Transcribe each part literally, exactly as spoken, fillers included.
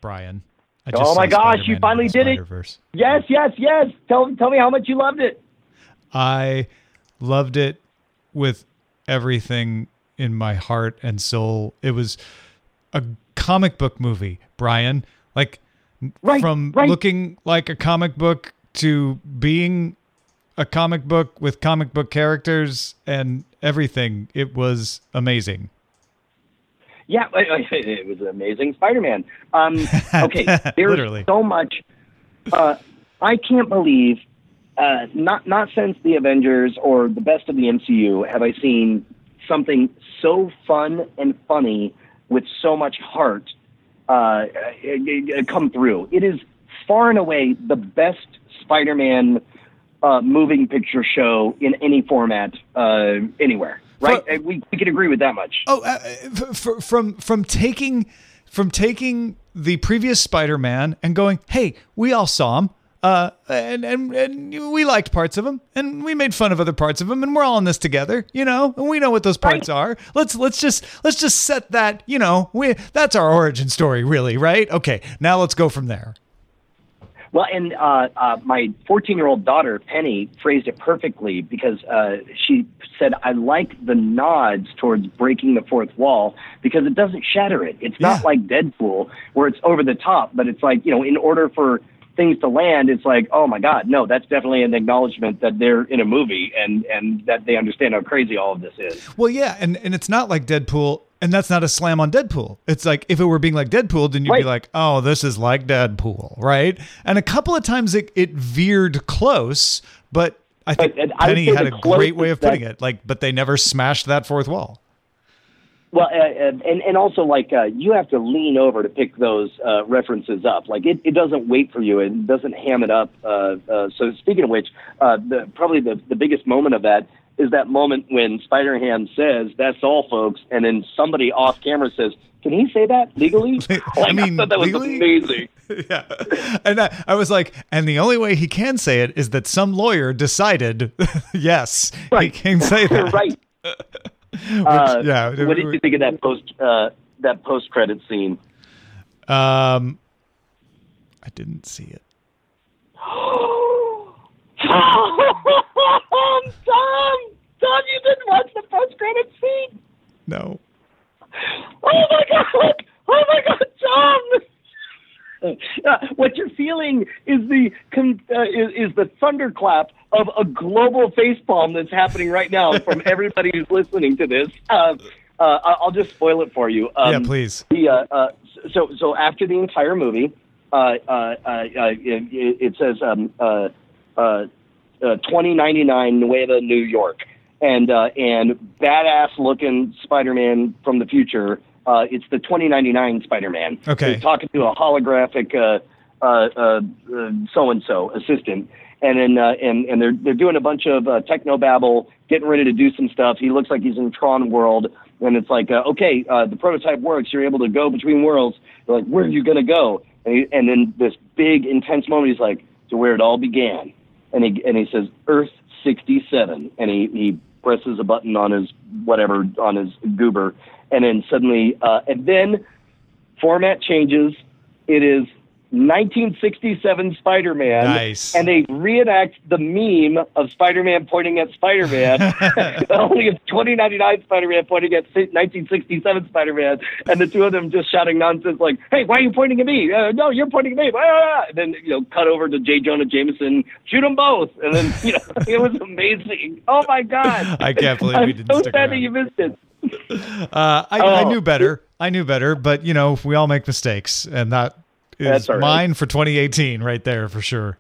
Brian. I just oh my gosh, Spider-Man you finally did it. Spider-Verse. Yes, yes, yes. Tell, tell me how much you loved it. I loved it with everything in my heart and soul. It was a comic book movie, Brian. Like right, from right. looking like a comic book to being a comic book with comic book characters and everything. It was amazing. Yeah, it was an amazing Spider-Man. Um, okay, there's Literally. so much. Uh, I can't believe, uh, not not since the Avengers or the best of the M C U have I seen something so fun and funny with so much heart uh, come through. It is far and away the best Spider-Man uh, moving picture show in any format uh, anywhere. Right, for, we we can agree with that much. Oh, uh, for, from from taking from taking the previous Spider-Man and going, hey, we all saw him, uh, and and and we liked parts of him, and we made fun of other parts of him, and we're all in this together, you know, and we know what those parts right. are. Let's let's just let's just set that, you know, we that's our origin story, really, right? Okay, now let's go from there. Well, and uh, uh, my fourteen-year-old daughter, Penny, phrased it perfectly because uh, she said, I like the nods towards breaking the fourth wall because it doesn't shatter it. It's not yeah. like Deadpool where it's over the top, but it's like, you know, in order for things to land, it's like, oh, my God, no, that's definitely an acknowledgement that they're in a movie and, and that they understand how crazy all of this is. Well, yeah, and, and it's not like Deadpool. And that's not a slam on Deadpool. It's like, if it were being like Deadpool, then you'd right. be like, oh, this is like Deadpool, right? And a couple of times it, it veered close, but I think but, I Penny had a great way of putting that, it. Like, but they never smashed that fourth wall. Well, uh, and, and also, like, uh, you have to lean over to pick those uh, references up. Like, it, it doesn't wait for you. It doesn't ham it up. Uh, uh, so speaking of which, uh, the, probably the, the biggest moment of that is that moment when Spider-Ham says, that's all, folks, and then somebody off camera says, can he say that legally? Like, I mean, I thought that legally? was amazing. Yeah. And I, I was like, and the only way he can say it is that some lawyer decided, yes, right. he can say that. Right. Which, uh, yeah. What did you think of that post, uh, that post-credit scene? Um, I didn't see it. Tom, Tom, Tom, you didn't watch the post-credit scene? No. Oh my God! Oh my God, Tom! Uh, what you're feeling is the uh, is, is the thunderclap of a global facepalm that's happening right now from everybody who's listening to this. Uh, uh, I'll just spoil it for you. Um, yeah, please. The, uh, uh, so so after the entire movie, uh, uh, uh, it, it says. Um, uh, Uh, uh, twenty ninety-nine Nueva New York, and uh, and badass looking Spider-Man from the future. Uh, it's the twenty ninety-nine Spider-Man. Okay, he's talking to a holographic uh, uh, uh, so and so assistant, and then uh, and and they're they're doing a bunch of uh, techno babble, getting ready to do some stuff. He looks like he's in Tron World, and it's like, uh, okay, uh, the prototype works. You're able to go between worlds. They're like, where are you gonna go? And, he, and then this big intense moment. He's like, to where it all began. And he and he says Earth sixty-seven, and he, he presses a button on his whatever on his goober, and then suddenly uh, and then format changes. It is nineteen sixty-seven Spider-Man, nice. And they reenact the meme of Spider-Man pointing at Spider-Man. Only it's twenty ninety-nine Spider-Man pointing at nineteen sixty-seven Spider-Man, and the two of them just shouting nonsense like, "Hey, why are you pointing at me? Uh, no, you're pointing at me!" And then you know, cut over to J. Jonah Jameson, shoot them both, and then you know, it was amazing. Oh my God! I can't believe I'm we didn't so stick sad around. that you missed it. Uh, I, oh. I knew better. I knew better, but you know, we all make mistakes, and that is That's all right. mine for twenty eighteen, right there for sure.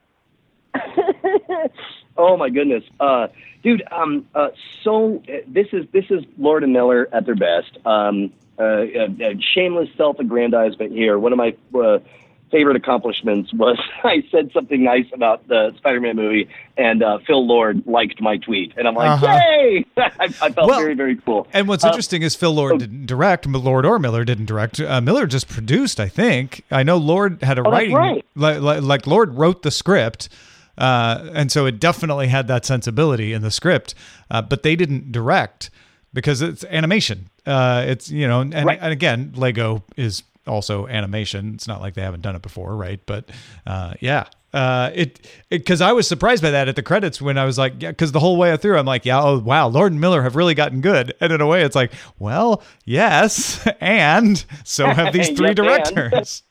Oh my goodness, uh, dude! Um, uh, so uh, this is this is Lord and Miller at their best. Um, uh, uh, shameless self-aggrandizement here. One of my uh, favorite accomplishments was I said something nice about the Spider-Man movie, and uh, Phil Lord liked my tweet, and I'm like, uh-huh. yay! I, I felt well, very very cool. And what's uh, interesting is Phil Lord oh, didn't direct, but Lord or Miller didn't direct. Uh, Miller just produced, I think. I know Lord had a oh, writing, right. like, like, like Lord wrote the script. Uh, and so it definitely had that sensibility in the script, uh, but they didn't direct because it's animation. Uh, it's, you know, and, right. and again, Lego is also animation. It's not like they haven't done it before, right? But uh, yeah. Uh, it because I was surprised by that at the credits when I was like, yeah, because the whole way through I'm like, yeah, oh wow, Lord and Miller have really gotten good, and in a way it's like, well, yes, and so have these three yes, directors.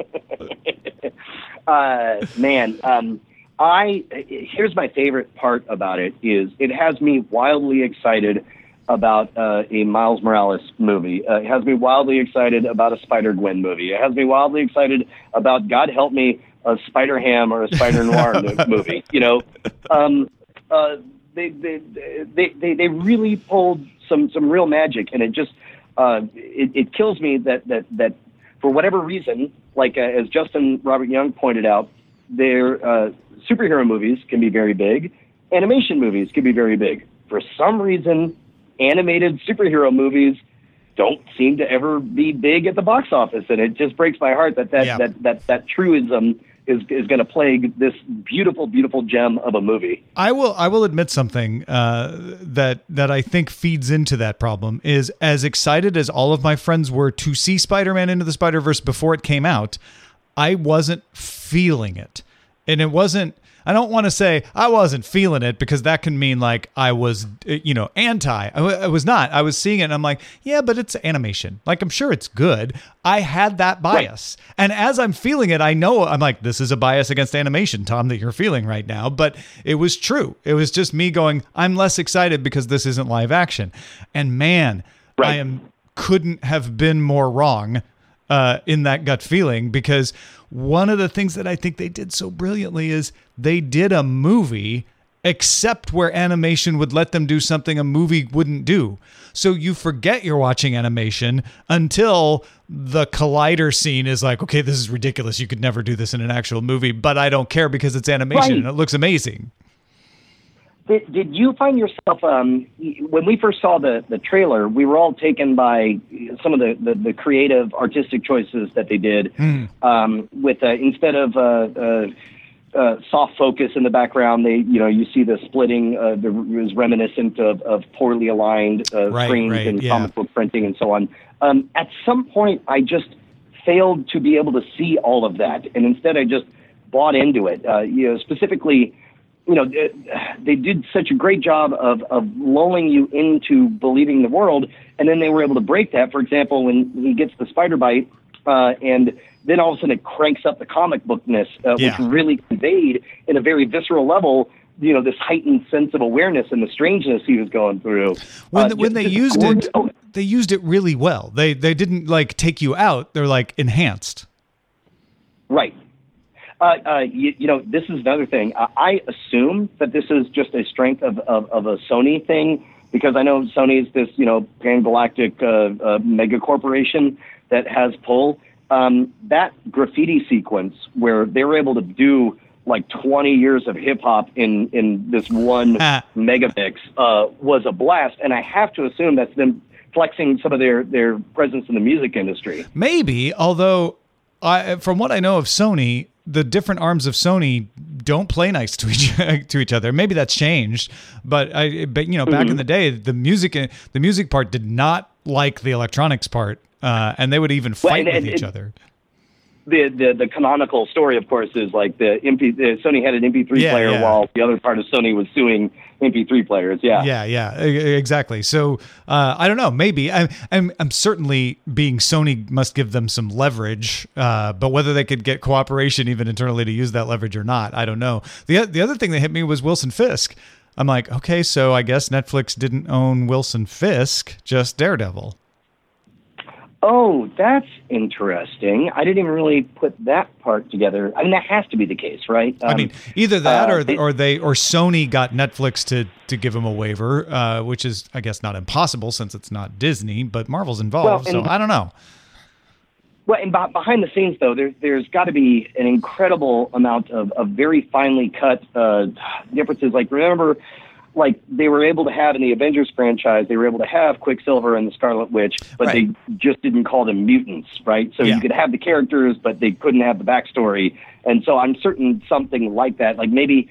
uh, man, um, I here's my favorite part about it is it has me wildly excited about uh, a Miles Morales movie. Uh, it has me wildly excited about a Spider-Gwen movie. It has me wildly excited about, God help me, a Spider-Ham or a Spider-Noir movie. You know, um, uh, they, they they they they really pulled some some real magic, and it just uh, it, it kills me that that that for whatever reason, like uh, as Justin Robert Young pointed out, their uh, superhero movies can be very big, animation movies can be very big. For some reason, animated superhero movies don't seem to ever be big at the box office, and it just breaks my heart that that yeah. that, that that truism is is going to plague this beautiful, beautiful gem of a movie. I will I will admit something uh, that that I think feeds into that problem is, as excited as all of my friends were to see Spider-Man Into the Spider-Verse before it came out, I wasn't feeling it. And it wasn't, I don't want to say I wasn't feeling it, because that can mean like I was, you know, anti. I, w- I was not. I was seeing it and I'm like, yeah, but it's animation. Like, I'm sure it's good. I had that bias. Right. And as I'm feeling it, I know I'm like, this is a bias against animation, Tom, that you're feeling right now. But it was true. It was just me going, I'm less excited because this isn't live action. And man, right. I am couldn't have been more wrong uh, in that gut feeling, because one of the things that I think they did so brilliantly is they did a movie except where animation would let them do something a movie wouldn't do. So you forget you're watching animation until the collider scene is like, okay, this is ridiculous. You could never do this in an actual movie, but I don't care because it's animation right. and it looks amazing. Did, did you find yourself, um, when we first saw the, the trailer, we were all taken by some of the, the, the creative artistic choices that they did mm. um, with, uh, instead of uh, uh, uh, soft focus in the background, they, you know, you see the splitting uh, that was reminiscent of, of poorly aligned uh, right, screens right, and yeah. comic book printing and so on. Um, at some point, I just failed to be able to see all of that. And instead, I just bought into it, uh, you know, specifically. You know, they did such a great job of, of lulling you into believing the world, and then they were able to break that. For example, when he gets the spider bite, uh, and then all of a sudden it cranks up the comic bookness, uh, yeah. which really conveyed in a very visceral level, you know, this heightened sense of awareness and the strangeness he was going through. When uh, the, when they used it, they used it really well. They they didn't like take you out. They're like enhanced. Right. Uh, uh, you, you know, this is another thing. I, I assume that this is just a strength of, of, of a Sony thing, because I know Sony is this, you know, pan-galactic uh, uh, mega corporation that has pull. Um, that graffiti sequence where they were able to do like twenty years of hip hop in, in this one megapix uh, was a blast. And I have to assume that's them flexing some of their, their presence in the music industry. Maybe, although I, from what I know of Sony, the different arms of Sony don't play nice to each to each other. Maybe that's changed, but I but you know back mm-hmm. in the day, the music the music part did not like the electronics part, uh, and they would even fight well, and, with and, each and, other. The, the the canonical story, of course, is like the M P. The Sony had an M P three yeah, player, yeah. while the other part of Sony was suing M P three players. Yeah, yeah, yeah, exactly. So uh, I don't know. Maybe I'm, I'm I'm certainly being Sony must give them some leverage, uh, but whether they could get cooperation even internally to use that leverage or not, I don't know. the The other thing that hit me was Wilson Fisk. I'm like, okay, so I guess Netflix didn't own Wilson Fisk, just Daredevil. Oh, that's interesting. I didn't even really put that part together. I mean, that has to be the case, right? Um, I mean, either that, uh, or they, or they or Sony got Netflix to to give them a waiver, uh, which is, I guess, not impossible since it's not Disney, but Marvel's involved, well, so I don't know. Well, and behind the scenes, though, there, there's got to be an incredible amount of, of very finely cut uh, differences. Like, remember, like they were able to have in the Avengers franchise, they were able to have Quicksilver and the Scarlet Witch, but right. they just didn't call them mutants, right? So yeah. you could have the characters, but they couldn't have the backstory. And so I'm certain something like that, like maybe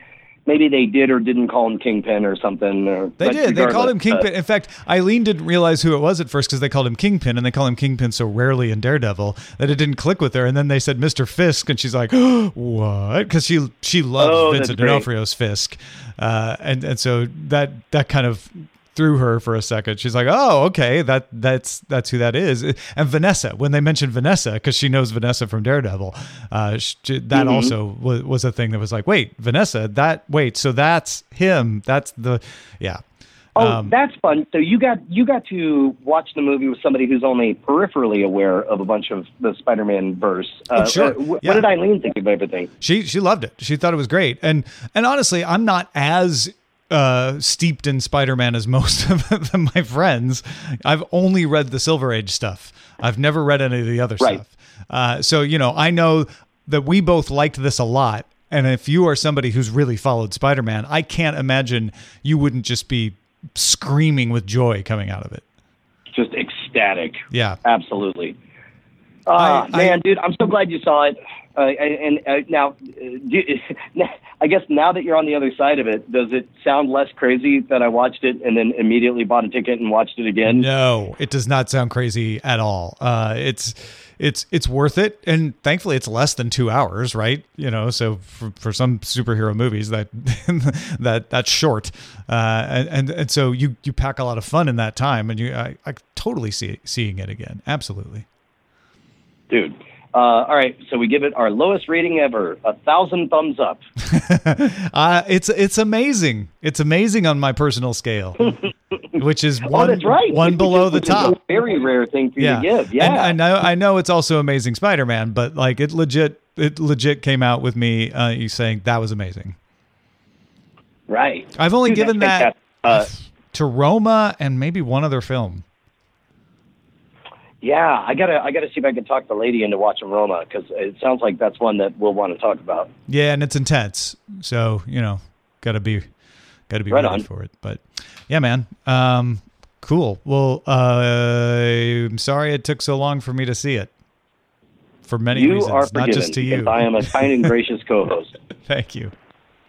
maybe they did or didn't call him Kingpin or something. Or, they did. They called him Kingpin. Uh, In fact, Eileen didn't realize who it was at first because they called him Kingpin, and they call him Kingpin so rarely in Daredevil that it didn't click with her. And then they said Mister Fisk, and she's like, "What?" Because she she loved oh, Vincent D'Onofrio's Fisk, uh, and and so that that kind of threw her for a second. She's like, "Oh, okay, that that's that's who that is." And Vanessa, when they mentioned Vanessa, because she knows Vanessa from Daredevil, uh, she, that mm-hmm. also was, was a thing that was like, "Wait, Vanessa? That wait, so that's him? That's the yeah." Oh, um, that's fun. So you got you got to watch the movie with somebody who's only peripherally aware of a bunch of the Spider-Man verse. Uh, oh, sure. Uh, w- yeah. What did Eileen think of everything? She she loved it. She thought it was great. And and honestly, I'm not as uh steeped in Spider-Man as most of my friends. I've only read the Silver Age stuff. I've never read any of the other right. stuff. Uh so you know, I know that we both liked this a lot. And if you are somebody who's really followed Spider-Man, I can't imagine you wouldn't just be screaming with joy coming out of it. Just ecstatic. Yeah. Absolutely. Uh, I, man, I, dude, I'm so glad you saw it. Uh, and, and uh, now, uh, do, I guess now that you're on the other side of it, does it sound less crazy that I watched it and then immediately bought a ticket and watched it again? No, it does not sound crazy at all. Uh, it's it's it's worth it, and thankfully, it's less than two hours, right? You know, so for, for some superhero movies, that that that's short, uh, and, and and so you you pack a lot of fun in that time, and you I, I totally see seeing it again, absolutely, dude. Uh, all right, so we give it our lowest rating ever, a thousand thumbs up. uh, it's it's amazing. It's amazing on my personal scale, which is one, oh, that's right. one which below is, the top. Is a very rare thing for yeah. you to give. Yeah, and I know I know it's also Amazing Spider-Man, but like it legit it legit came out with me. Uh, you saying that was amazing. Right. I've only Dude, given that uh, to Roma and maybe one other film. Yeah, I gotta, I gotta see if I can talk the lady into watching Roma because it sounds like that's one that we'll want to talk about. Yeah, and it's intense, so you know, gotta be, gotta be right ready on. for it. But yeah, man, um, cool. Well, uh, I'm sorry it took so long for me to see it. For many you reasons, are forgiven, not just to you. I am a kind and gracious co-host. Thank you.